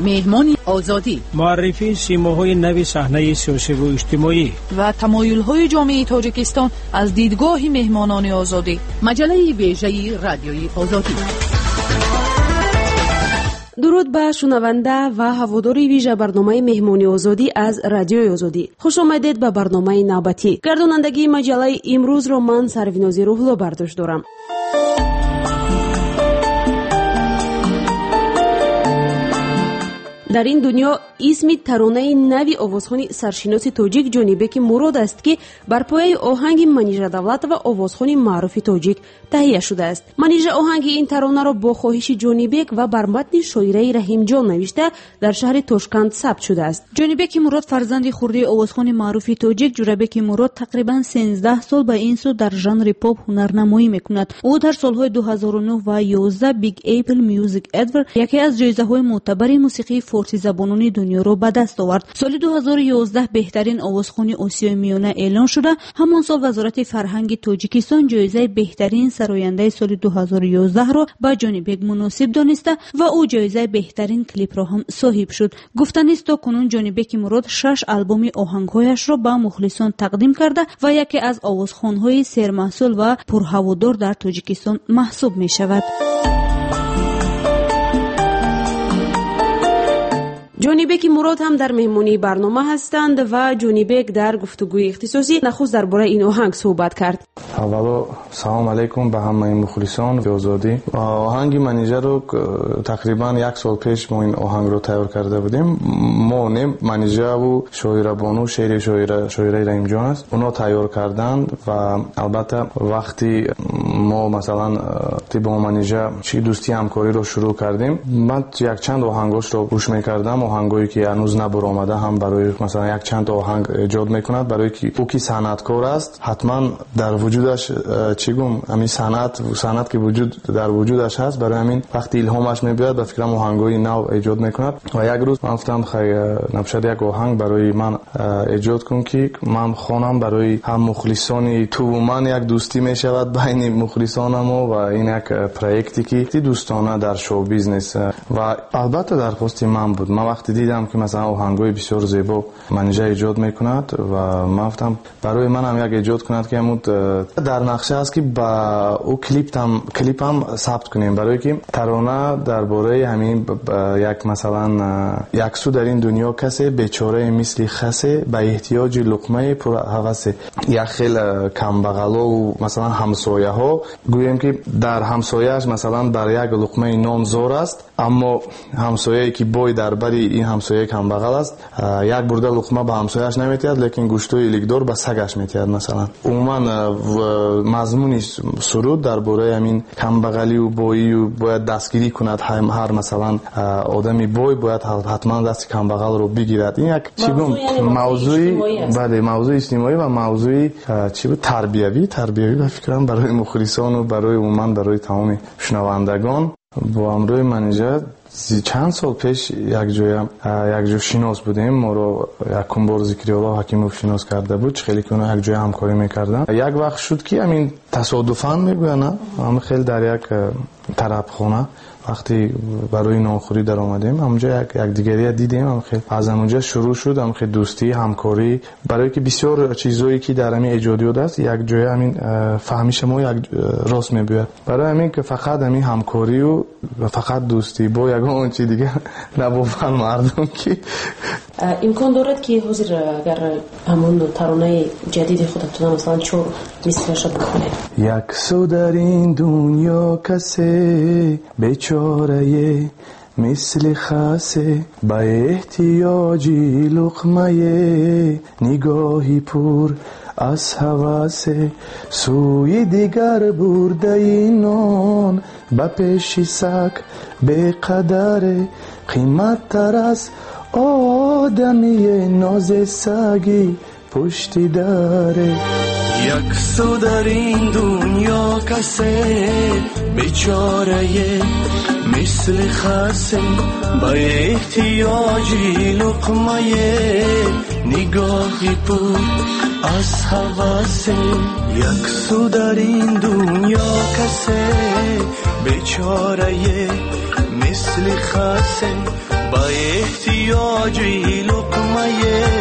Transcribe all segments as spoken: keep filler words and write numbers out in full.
مهمان آزادی، معرفی سیماهای نوی صحنه سیاسی و اجتماعی و تمایل‌های جامعه تاجیکستان از دیدگاه مهمانان آزادی. مجله ویژه رادیوی آزادی. درود به شنونده و هواداری ویژه برنامه مهمانی آزادی از رادیوی آزادی. خوش آمدید به برنامه نوبتی. گردانندگی مجله امروز را من سرویناز روح‌الله برداشت دارم. در این دنیا اسم ترانه نوی آوازخوان سرشناس تاجیک جانبک مراد است که بر پایه آهنگ منیژه دولت و آوازخوان معروف تاجیک تهیه شده است. منیژه آهنگ این ترانه را با خواهش جانبک و بر متن شاعره رحیم جان نوشته در شهر تاشکند ثبت شده است. جانبک مراد فرزند خرده آوازخوان معروف تاجیک جوربک مراد تقریبا سیزده سال به این سو در ژانر پاپ هنرنمایی میکند. او در سالهای دو هزار و نه و یازده بیگ اپل میوزیک ادوارد یکی از جایزه‌های معتبر موسیقی فارسی زبانان دنیا را به دست آورد. سال دو هزار و یازده بهترین آوازخوان آسیای میانه اعلان شده. همان سال وزارت فرهنگ تاجیکستان جایزه بهترین سراینده سال دو هزار و یازده را به جانبک مناسب دانسته و او جایزه بهترین کلیپ را هم صاحب شد. گفتن است تا کنون جانبک مراد شش آلبوم آهنگهایش را به مخلصان تقدیم کرده و یکی از آوازخوان‌های سرمحصول و پرهوادار در تاجیکستان محسوب می شود. جانبک مراد هم در مهمانی برنامه هستند و جانبک در گفتگوی اختصاصی نخست درباره این آهنگ صحبت کرد. اولا سلام علیکم به همه مخلصان آزادی. آهنگ منیژه رو تقریبا یک سال پیش ما این آهنگ رو تیار کرده بودیم. ما نیم منیژه و شاعر بانو شعر شاعر شاعره رحیم جان است. اونا تیار کردند و البته وقتی ما مثلا با منیژه چی دوستی همکاری رو شروع کردیم، من یک چند آهنگاش رو گوش می‌کردم. آهنگایی که هنوز نبرآمده هم برای مثلا یک چند آهنگ ایجاد میکند، برای که او کی صنعتکار است حتما در وجودش چی گم همین صنعت صنعت که وجود در وجودش هست، برای همین وقتی الهامش میبیاد به فکرم آهنگای نو ایجاد میکند. و یک روز من گفتم خیلی نبشد یک آهنگ برای من ایجاد کن که من خوانم برای هم مخلصانی تو و من یک دوستی میشود بین مخلصانم و این یک پروژه‌ای که دوستانه در شو بیزنس و البته درخواست من بود. من وقتی دیدم که مثلا آهنگای بسیار زیبا منیژه ایجاد میکند و من گفتم برای من هم یک ایجاد کند که همون در نقشه است که با او کلیپ هم کلیپ هم ثبت کنیم، برای که ترانه درباره همین یک مثلا یک سو در این دنیا کسی بیچاره مثل خسه به احتیاج لقمه پر هوس، یک خیل کم بغلا و مثلا همسایه ها گوییم که در همسایه‌اش مثلا بر یک لقمه نان زار است، اما همسایه‌ای که بای در بری این همسایه کم بغل است یک برده لقمه به همسایه‌اش نمیتید، لیکن گوشتوی لیکدار به سگش میتید. مثلا عموما مضمون سرود درباره همین کم بغلی و بایی و باید دستگیری کند، هر مثلا آدمی بای باید حتما دست کم بغل رو بگیرد. این یک چی گم موضوعی بله موضوع اجتماعی و موضوع چی بود تربیوی تربیوی به فکرم برای مخلصان و برای عموما برای تمام شنوندگان. با امروی منیژه چند سال پیش یک جویم یک جو شناس بودیم، ما رو یک کنبار ذکری الله حکیموف شناس کرده بود، خیلی که اونا یک جای همکاری میکردن. یک وقت شد که همین تصادفاً میگویا نه هم خیلی در یک طرف خونه وقتی برای نانخوری در آمدیم همونجا یک یک دیگری دیدیم، هم خیلی از اونجا شروع شد هم خیلی دوستی همکاری، برای که بسیار چیزایی که در همین ایجادیات است یک جای همین فهمیش ما یک راست میبیاد، برای همین که فقط همین همکاری و فقط دوستی با یک اون چیز دیگه نبودن مردم که امکان دارد که حاضر اگر همون ترانه جدید خودتون مثلا چور مثلش بخونه. یک سو در این دنیا کسی بیچاره مثل خاصه با احتیاجی لقمه نگاهی پر از حواسه سوی دیگر برده اینان با پیشی سک به قدر قیمت تر از آدمی ناز سگی پشتی داره. یک سو در این دنیا کسی بیچاره مثل خاصه با احتیاجی لقمه نگاهی پر از حواسه. یک سو در این دنیا کسی بیچاره مثل خاصه با احتیاجی لقمه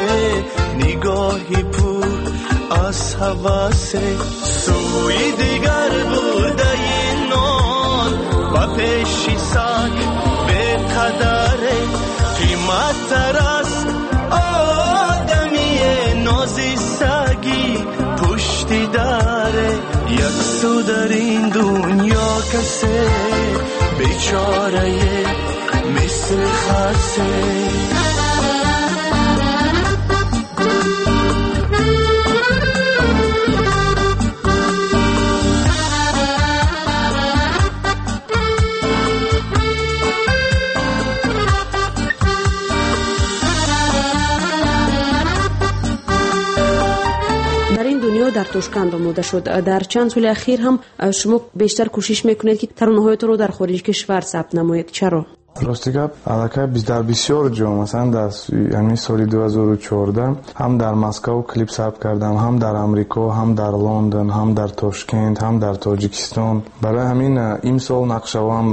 نگاهی پر از حواس سوی دیگر بوده این نان و پیشی ساک به قدر قیمت تر از آدمی نازی سگی پشتی داره یک سو در این دنیا کسه بیچاره مثل خاصه در توشکند آماده شد. در چند سال اخیر هم شما بیشتر کوشش میکنید که ترانه‌هایتون رو در خارج کشور ثبت نمایید. چرا؟ راستی که علاقه در بسیار جا مثلا در یعنی سال دو هزار و چهارده هم در مسکو کلیپ ثبت کردم، هم در امریکا، هم در لندن، هم در تاشکند، هم در تاجیکستان. برای همین این سال نقشه‌ام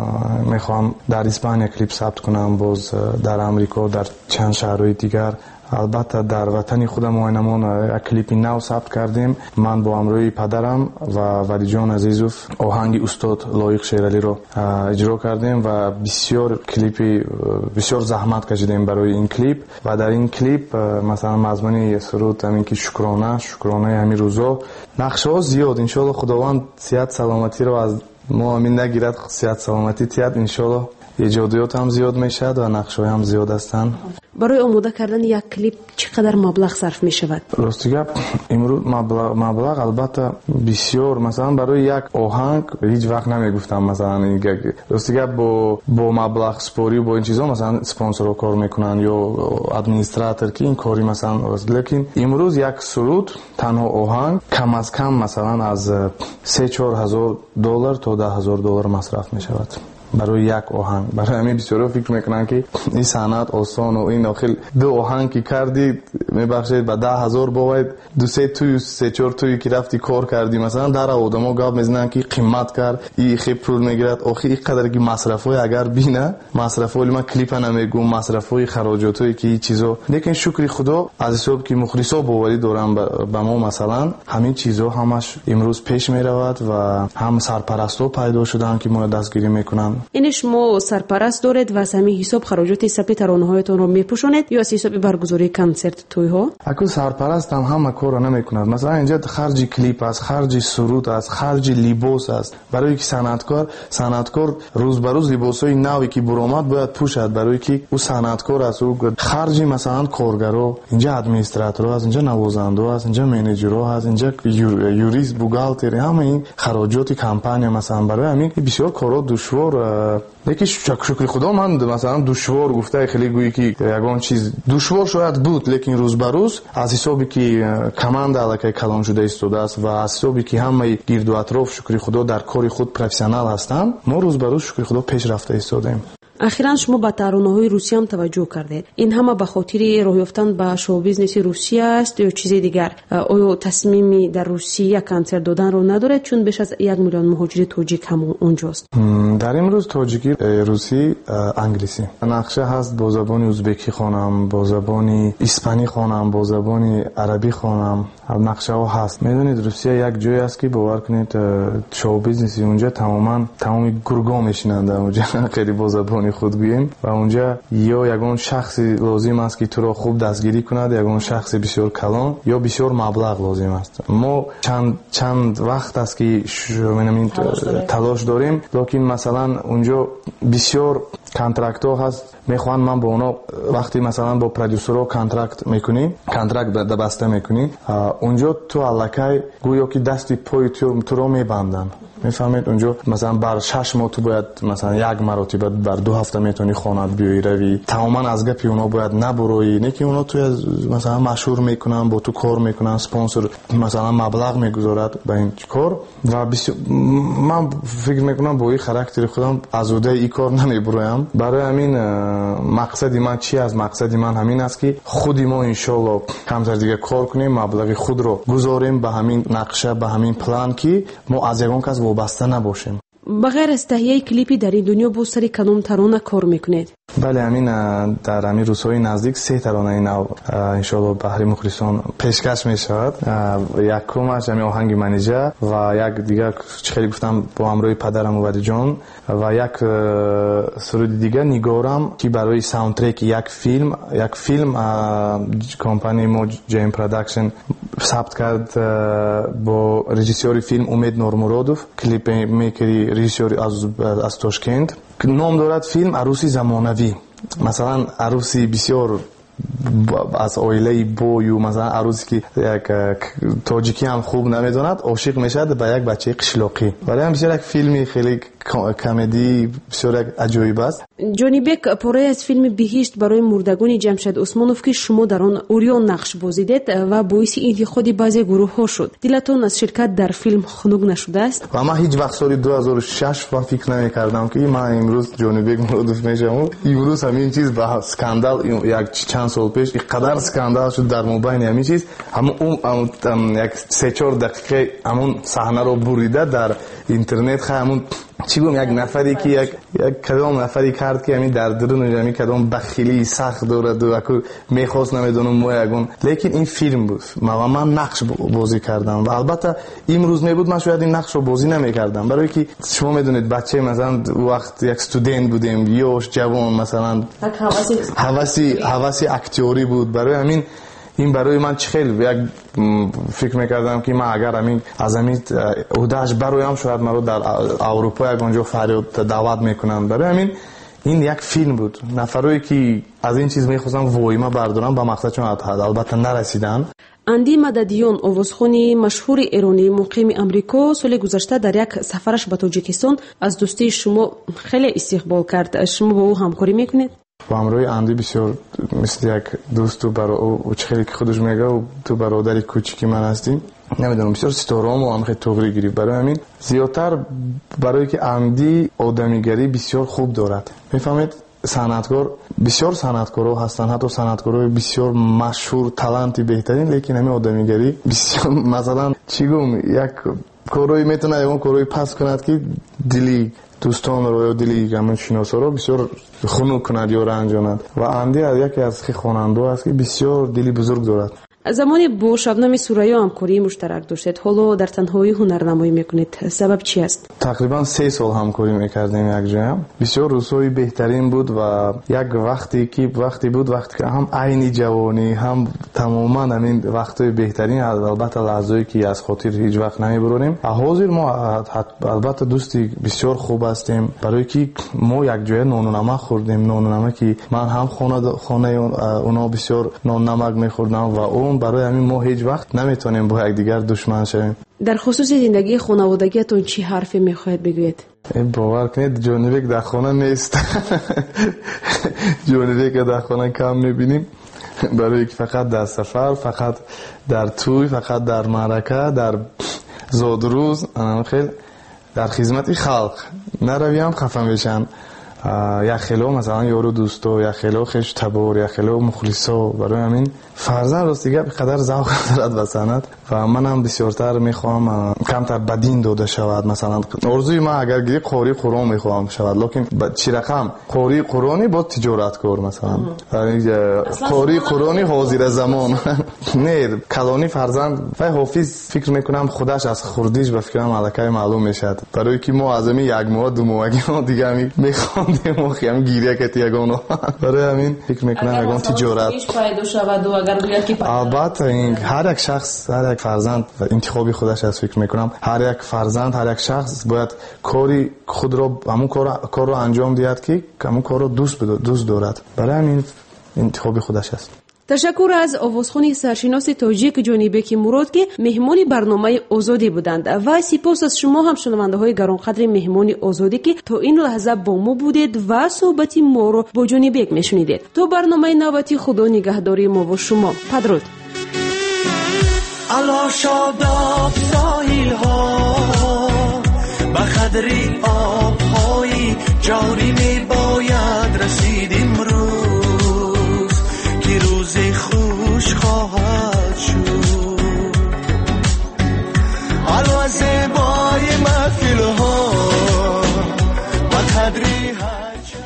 میخوام در اسپانیا کلیپ ثبت کنم، باز در امریکا، در چند شهرهای دیگر. البته در وطن خودم آینمون یک کلیپی نو ثبت کردیم. من با همراه پدرم و ولی جان عزیزوف آهنگ استاد لایق شیرالی رو اجرا کردیم و بسیار کلیپی بسیار زحمت کشیدیم برای این کلیپ و در این کلیپ مثلا مضمون سرود همین که شکرانه شکرانه همین روزا نقشه ها زیاد. ان شاء الله خداوند صحت سلامتی رو از ما همین نگیرد، صحت سلامتی تیاد ان شاء الله ایجادیات هم زیاد میشد و نقشه هم زیاد هستند. برای آماده کردن یک کلیپ چقدر مبلغ صرف می شود؟ راستی گپ امروز مبلغ مبلغ البته بسیار، مثلا برای یک آهنگ هیچ وقت نمیگفتم مثلا این راستی گپ با با مبلغ سپاری و با این چیزا مثلا اسپانسر کار میکنن یا ادمنستراتور که این کاری مثلا، لیکن امروز یک سرود تنها آهنگ کم از کم مثلا از سه چهار هزار دلار تا ده هزار دلار مصرف می شود برای یک آهنگ. برای همین بسیارا فکر میکنن که این صنعت آسان و این آخر دو آهنگ که کردی میبخشید با ده هزار باید دو سه توی سه چهار توی که رفتی کار کردی مثلا در آدمو گپ میزنن که قیمت کرد این خیلی پول میگیرد. آخر این قدر که مصرفای اگر بینه مصرفای من کلیپ نمیگم مصرفای خراجاتایی که این چیزا، لیکن شکر خدا از حساب که مخلصا باوری دارم به ما مثلا همین چیزا همش امروز پیش میرود و هم سرپرستا پیدا شدن که ما دستگیری میکنن. این شما سرپرست دارید و از همین حساب خراجات ثبت ترانه‌هایتون رو میپوشونید یا از حساب برگزاری کنسرت توی ها؟ اگه سرپرست هم همه کارو نمیکند. مثلا اینجا خرج کلیپ است، خرج سرود است، خرج لباس است. برای که صنعتکار صنعتکار روز به روز لباسای نوی که برآمد باید پوشد، برای که او صنعتکار است. او خرج مثلا کارگرا، اینجا ادمنستراتور است، اینجا نوازنده است، اینجا منیجرها است، اینجا یوریست بوغالتر، همه این خراجات کمپانی مثلا. برای همین بسیار کارا دشوار، لیکن شکر خدا من مثلا دشوار گفته خیلی گویی که یگان چیز دشوار شاید بود، لیکن روز به روز از حسابی که کماند علاقه کلان شده ایستاده است و از حسابی که همه گرد و اطراف شکر خدا در کار خود پروفسیونال هستند، ما روز به روز شکر خدا پیش رفته ایستادیم. اخیراً شما به ترانه‌های روسی هم توجه کردید. این همه به خاطر راه یافتن به شو بیزنس روسیه است یا چیز دیگر؟ آیا تصمیمی در روسیه کنسرت دادن رو ندارید چون بیش از یک میلیون مهاجر تاجیک هم اونجاست؟ در امروز تاجیکی، روسی، انگلیسی. نقشه هست با زبان ازبکی خوانم، با زبان اسپانی خوانم، با زبان عربی خوانم. نقشه ها هست. میدونید روسیه یک جایی است که باور کنید شو بیزنسی اونجا تماما تمامی گرگا میشینند اونجا، خیلی با زبان خود گوییم و اونجا یا یگان شخصی لازم است که تو را خوب دستگیری کند، یگان شخص بسیار کلان یا بسیار مبلغ لازم است. ما چند چند وقت است که می‌بینیم تلاش داریم، لیکن مثلا اونجا بسیار کانترکت ها هست. میخوان من با اونا وقتی مثلا با پرودوسرها کانترکت میکنی، کانترکت بسته میکنی، اونجا تو الکی گویا که دستی پای تو تو رو میبندن. میفهمید؟ اونجا مثلا بر شش ماه تو باید مثلا یک مرتبه بر دو هفته میتونی خانت بیایی روی، تماما از گپی اونا باید نبروی. نه که اونا تو مثلا مشهور میکنن، با تو کار میکنن، اسپانسر مثلا مبلغ میگذارد به این کار و بسیار من فکر میکنم با این خاراکتر خودم ازوده این کار نمیبرویم. برای همین مقصدی من چی از مقصدی من همین است که خودی ما ان شاء الله کمتر دیگه کار کنیم، مبلغ خود رو گذاریم به همین نقشه، به همین پلان که ما از یگان کس وابسته نباشیم. بغیر از تهیه کلیپی در این دنیا با سری کدام ترانه کار میکنید؟ بله، همین در همین روزهای نزدیک سه ترانه نو انشالله بهر مخلصان پیشکش می شود. یکمش همین آهنگ منیژه و یک دیگر خیلی گفتم با همراه پدرم و جان و یک سرود دیگر نگارم که برای ساوندترک یک فیلم یک فیلم کمپانی ما جیم پروداکشن ثبت کرد با رژیسور فیلم امید نورمرادوف، کلیپ میکری رژیسور از از تاشکند. نام دارد فیلم عروسی زمانوی. مثلا عروسی بسیار از عائله بویو، مثلا عروسی که یک تاجیکی هم خوب نمیداند عاشق میشد به یک بچه قشلاقی. ولی هم بسیار یک فیلمی خیلی کمدی بسیار عجیب است. جانی بک پاره از فیلم بهشت برای مردگان جمشید عثمانوف که شما در آن اوریون نقش بازیدید و باعث انتخاب بعضی گروه ها شد، دلتون از شرکت در فیلم خنک نشده است؟ و من هیچ وقت سال دو هزار و شش و فکر نمی‌کردم که من امروز جانی بک مرادوف میشم. امروز همین چیز با اسکاندال یک چند سال پیش اینقدر اسکاندال شد در مابین همین چیز، همون اون یک سه چهار دقیقه همون صحنه رو بریده در اینترنت. همون چی گم یک نفری که یک یک کدام نفری کرد که همین در درون همین کدام بخیلی سخت داره دو اکو میخواست نمیدونم مو یگون، لیکن این فیلم بود ما من نقش بازی کردم و البته امروز میبود من شاید این نقش رو بازی نمیکردم، برای که شما میدونید بچه مثلا وقت یک استودنت بودیم یوش جوان مثلا حواسی حواسی اکتوری بود، برای همین این برای من خیلی یک فکر میکردم که من اگر همین از همین عهدهش برایم شاید من رو در اروپا یک اونجا فریاد دعوت میکنن. برای همین این یک فیلم بود. نفرایی که از این چیز میخواستم وایما بردارم با مقصدشون البته نرسیدن. اندی مددیون آوازخوانی مشهور ایرانی مقیم امریکا سال گذشته در یک سفرش به تاجیکستان از دوستی شما خیلی استقبال کرد. شما با او همکاری میکنید؟ با همراه اندی بسیار مثل یک دوست و برای او خیلی که خودش میگه و تو برادری کوچیکی من هستی، نمیدونم بسیار ستارام و هم خیلی توغری گیری. برای همین زیادتر برای که اندی آدمیگری بسیار خوب دارد، میفهمید؟ صنعتکار بسیار صنعتکارا هستند، حتی صنعتکارای بسیار مشهور تالنتی بهترین، لیکن همین آدمیگری بسیار مثلا چی گم یک کارایی میتونه اون کارایی پس کند که دلی دوستان رو یا دلی همون شناسا رو بسیار خنک کند یا رنجاند. و اندی از یکی از خواننده است که بسیار دلی بزرگ دارد. زمانی با شبنم سوریا همکاری مشترک داشتید، حالا در تنهایی هنرنمایی میکنید، سبب چی است؟ تقریبا سه سال همکاری میکردیم یک جای. بسیار روزهای بهترین بود و یک وقتی که وقتی بود وقتی که هم عین جوانی هم تماما همین وقتای بهترین، البته لحظه‌ای که از خاطر هیچ وقت نمیبرونیم. حاضر ما البته دوستی بسیار خوب هستیم، برای که ما یک جای نان و نمک خوردیم، نان و نمک که من هم خانه خانه اونا بسیار نان نمک میخوردم و اون برای همین ما هیچ وقت نمیتونیم با یک دیگر دشمن شویم. در خصوص زندگی خانوادگیتون چی حرفی میخواید بگویید؟ باور کنید جانی بک در خانه نیست. جانی بک در خانه کم میبینیم، برای که فقط در سفر، فقط در توی، فقط در معرکه، در زادروز، انا خیلی در خدمت خلق نرویم خفه میشن. یا خیلی مثلا یارو دوستو، یا خیلی خیش تبار، یا خیلی مخلصو. برای همین فرزن راست دیگه بقدر ذوق دارد و سند و من هم بسیارتر میخوام کمتر بدین داده شود. مثلا ارزوی من اگر گیری قاری قرآن میخوام شود، لیکن چی رقم قاری قرآنی با تجارت کار، مثلا قاری قرآنی حاضر زمان نه کلانی فرزند و حافظ فکر میکنم خودش از خوردیش به فکرم علکه معلوم میشد، برای که ما از همین یک ماه دو ماه دیگه همین میخوام ما خیام گیریه که تیگانو. برای همین فکر میکنم اگه تجارت پیدا شود و اگر بیاد که البته این هر یک شخص، هر یک فرزند انتخابی خودش است. فکر میکنم هر یک فرزند، هر یک شخص باید کاری خود رو همون کار کار رو انجام دهد که همون کار رو دوست بدارد، دوست دارد. برای همین انتخابی خودش است. تشکر از آوازخوانی سرشناس تاجیک جانی بک مراد که مهمان برنامه آزادی بودند و سپاس از شما هم شنونده های گرانقدر مهمان آزادی که تا این لحظه با ما بودید و صحبتی ما رو با جانی بک میشنیدید. تا برنامه نوبتی، خدا نگهداری ما و شما. بدرود. الا شاداب ساحل ها به خدری آب های جاری می باید رسید امروز که روزی خوش خواهد شد. الا زیبای محفل ها هرچه